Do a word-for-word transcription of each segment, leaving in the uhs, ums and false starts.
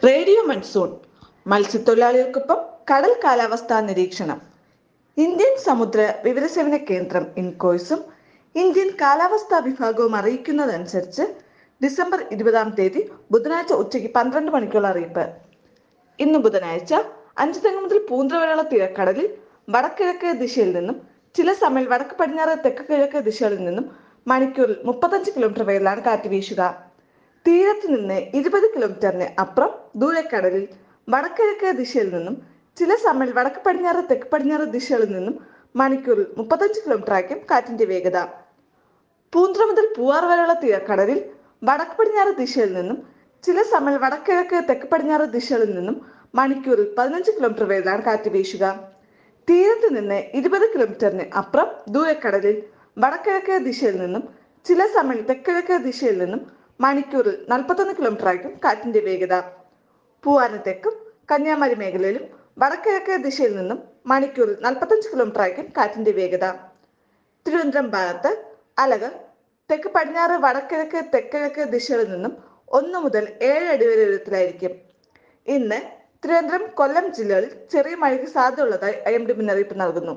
Radio monsoon മത്സ്യത്തൊഴിലാളികൾക്കൊപ്പം കടൽ കാലാവസ്ഥാ നിരീക്ഷണം. ഇന്ത്യൻ സമുദ്ര വിവരസേവന കേന്ദ്രം ഇൻകോയ്സും ഇന്ത്യൻ കാലാവസ്ഥാ വിഭാഗവും അറിയിക്കുന്നതനുസരിച്ച് ഡിസംബർ ഇരുപതാം തീയതി ബുധനാഴ്ച ഉച്ചയ്ക്ക് പന്ത്രണ്ട് മണിക്കുള്ള അറിയിപ്പ്. ഇന്ന് ബുധനാഴ്ച അഞ്ചുതെങ്ങ് മുതൽ പൂന്തുറ വരെയുള്ള തീരക്കടലിൽ വടക്കിഴക്ക് ദിശയിൽ നിന്നും ചില സമയം വടക്ക് പടിഞ്ഞാറ് തെക്ക് കിഴക്ക് ദിശകളിൽ നിന്നും മണിക്കൂറിൽ മുപ്പത്തഞ്ച് കിലോമീറ്റർ വേഗത്തിലാണ് കാറ്റ് വീശുക. തീരത്ത് നിന്ന് ഇരുപത് കിലോമീറ്ററിന് അപ്പുറം ദൂരക്കടലിൽ വടക്കിഴക്ക് ദിശയിൽ നിന്നും ചില സമയം വടക്ക് പടിഞ്ഞാറ് തെക്ക് പടിഞ്ഞാറ് ദിശകളിൽ നിന്നും മണിക്കൂറിൽ മുപ്പത്തഞ്ച് കിലോമീറ്റർ ആയിരിക്കും കാറ്റിന്റെ വേഗത. പൂന്തുറ മുതൽ പൂവാർ വരെയുള്ള തീരക്കടലിൽ വടക്ക് പടിഞ്ഞാറ് ദിശയിൽ നിന്നും ചില സമയം വടക്കിഴക്ക് തെക്ക് പടിഞ്ഞാറ് ദിശകളിൽ നിന്നും മണിക്കൂറിൽ പതിനഞ്ച് കിലോമീറ്റർ വേഗത്തിലാണ് കാറ്റ് വീശുക. തീരത്ത് നിന്ന് ഇരുപത് കിലോമീറ്ററിന് അപ്പുറം ദൂരക്കടലിൽ വടക്കിഴക്ക് ദിശയിൽ നിന്നും ചില സമയം തെക്കിഴക്ക് ദിശയിൽ നിന്നും മണിക്കൂറിൽ നാൽപ്പത്തൊന്ന് കിലോമീറ്റർ ആയിരിക്കും കാറ്റിന്റെ വേഗത. പൂവാറിന് തെക്കും കന്യാകുമാരി മേഖലയിലും വടക്കിഴക്ക് ദിശയിൽ നിന്നും മണിക്കൂറിൽ നാൽപ്പത്തഞ്ച് കിലോമീറ്റർ ആയിരിക്കും കാറ്റിന്റെ വേഗത. തിരുവനന്തപുരം ഭാഗത്ത് അലകൾ തെക്ക് പടിഞ്ഞാറ് വടക്കിഴക്ക് തെക്കിഴക്ക് ദിശകളിൽ നിന്നും ഒന്ന് മുതൽ ഏഴ് അടി വരെ ഉയരത്തിലായിരിക്കും. ഇന്ന് തിരുവനന്തപുരം കൊല്ലം ജില്ലകളിൽ ചെറിയ മഴയ്ക്ക് സാധ്യതയുള്ളതായി ഐ എം ഡി മുന്നറിയിപ്പ് നൽകുന്നു.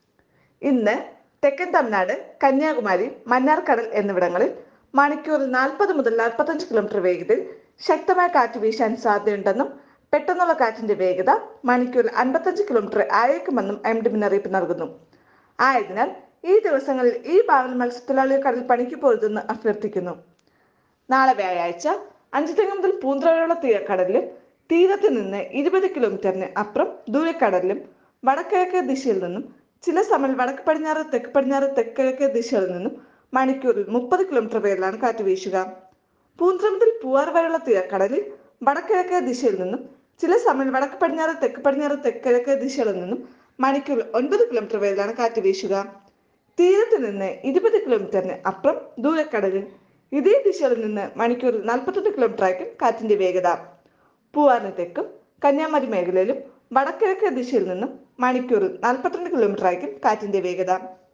ഇന്ന് തെക്കൻ തമിഴ്നാട്, കന്യാകുമാരി, മന്നാർക്കടൽ എന്നിവിടങ്ങളിൽ മണിക്കൂറിൽ നാൽപ്പത് മുതൽ നാൽപ്പത്തഞ്ച് കിലോമീറ്റർ വേഗതയിൽ ശക്തമായ കാറ്റ് വീശാൻ സാധ്യതയുണ്ടെന്നും പെട്ടെന്നുള്ള കാറ്റിന്റെ വേഗത മണിക്കൂറിൽ അൻപത്തഞ്ച് കിലോമീറ്റർ ആയേക്കുമെന്നും എം ഡി മുന്നറിയിപ്പ് നൽകുന്നു. ആയതിനാൽ ഈ ദിവസങ്ങളിൽ ഈ ഭാഗങ്ങളിൽ മത്സ്യത്തൊഴിലാളികൾ കടൽ പണിക്ക് പോരുതെന്ന് അഭ്യർത്ഥിക്കുന്നു. നാളെ വ്യാഴാഴ്ച അഞ്ചുതെങ്ങ് മുതൽ പൂന്തുറ വരെയുള്ള തീരക്കടലിൽ തീരത്ത് നിന്ന് ഇരുപത് കിലോമീറ്ററിന് അപ്പുറം ദൂരക്കടലിലും വടക്കിഴക്ക് ദിശയിൽ നിന്നും ചില സമയം വടക്ക് പടിഞ്ഞാറ് തെക്ക് പടിഞ്ഞാറ് തെക്കിഴക്ക് ദിശകളിൽ നിന്നും മണിക്കൂറിൽ മുപ്പത് കിലോമീറ്റർ വേഗത്തിലാണ് കാറ്റ് വീശുക. പൂന്തുറ മുതൽ പൂവാർ വരെയുള്ള തീരക്കടലിൽ വടക്കിഴക്ക് ദിശയിൽ നിന്നും ചില സമയം വടക്ക് പടിഞ്ഞാറ് തെക്ക് പടിഞ്ഞാറ് തെക്കിഴക്ക് ദിശകളിൽ നിന്നും മണിക്കൂറിൽ ഒൻപത് കിലോമീറ്റർ വേഗത്തിലാണ് കാറ്റ് വീശുക. തീരത്ത് നിന്ന് ഇരുപത് കിലോമീറ്ററിന് അപ്പുറം ദൂരക്കടലിൽ ഇതേ ദിശകളിൽ നിന്ന് മണിക്കൂറിൽ നാൽപ്പത്തൊന്ന് കിലോമീറ്റർ ആയിരിക്കും കാറ്റിന്റെ വേഗത. പൂവാറിന് തെക്കും കന്യാകുമാരി മേഖലയിലും വടക്കിഴക്ക് ദിശയിൽ നിന്നും മണിക്കൂറിൽ നാൽപ്പത്തിരണ്ട് കിലോമീറ്റർ ആയിരിക്കും കാറ്റിന്റെ വേഗത.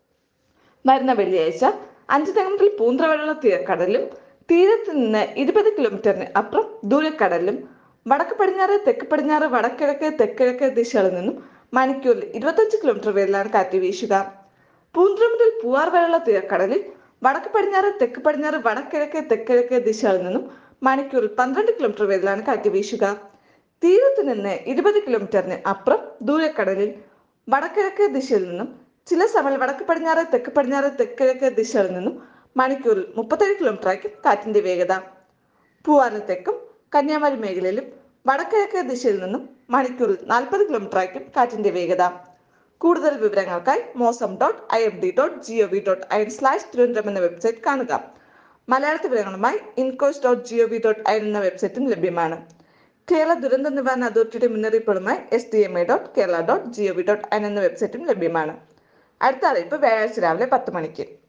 വരുന്ന വെള്ളിയാഴ്ച അഞ്ചുതെങ്ങ് മുതൽ പൂന്തുറ വരെയുള്ള തീരക്കടലിലും തീരത്ത് നിന്ന് ഇരുപത് കിലോമീറ്ററിന് അപ്പുറം ദൂരക്കടലിലും വടക്ക് പടിഞ്ഞാറ് തെക്ക് പടിഞ്ഞാറ് വടക്കിഴക്ക് തെക്കിഴക്ക് ദിശകളിൽ നിന്നും മണിക്കൂറിൽ ഇരുപത്തഞ്ച് കിലോമീറ്റർ വേഗത്തിലാണ് കാറ്റ് വീശുക. പൂന്തുറ മുതൽ പൂവാർ വരെയുള്ള തീരക്കടലിൽ വടക്ക് പടിഞ്ഞാറ് തെക്ക് പടിഞ്ഞാറ് വടക്കിഴക്ക് തെക്കിഴക്ക് ദിശകളിൽ നിന്നും മണിക്കൂറിൽ പന്ത്രണ്ട് കിലോമീറ്റർ വേഗത്തിലാണ് കാറ്റ് വീശുക. തീരത്ത് നിന്ന് ഇരുപത് കിലോമീറ്ററിന് അപ്പുറം ദൂരക്കടലിൽ വടക്കിഴക്ക് ദിശയിൽ നിന്നും ചില സമയം വടക്ക് പടിഞ്ഞാറ് തെക്ക് പടിഞ്ഞാറ് തെക്കിഴക്ക് ദിശകളിൽ നിന്നും മണിക്കൂറിൽ മുപ്പത്തേഴ് കിലോമീറ്റർ ആയിരിക്കും കാറ്റിന്റെ വേഗത. പൂവാറിന് തെക്കും കന്യാകുമാരി മേഖലയിലും വടക്കിഴക്ക് ദിശയിൽ നിന്നും മണിക്കൂറിൽ നാൽപ്പത് കിലോമീറ്റർ ആയിരിക്കും കാറ്റിന്റെ വേഗത. കൂടുതൽ വിവരങ്ങൾക്കായി Mausam dot I M D dot G O V dot I N slash Thiruvananthapuram എന്ന വെബ്സൈറ്റ് കാണുക. മലയാളത്തിൽ വിവരങ്ങളുമായി INCOIS dot G O V dot I N എന്ന വെബ്സൈറ്റും ലഭ്യമാണ്. കേരള ദുരന്ത നിവാരണ അതോറിറ്റിയുടെ മുന്നറിയിപ്പുകളുമായി S D M A dot Kerala dot G O V dot I N എന്ന വെബ്സൈറ്റും ലഭ്യമാണ്. അടുത്ത അറിയിപ്പ് വ്യാഴാഴ്ച രാവിലെ പത്ത് മണിക്ക്.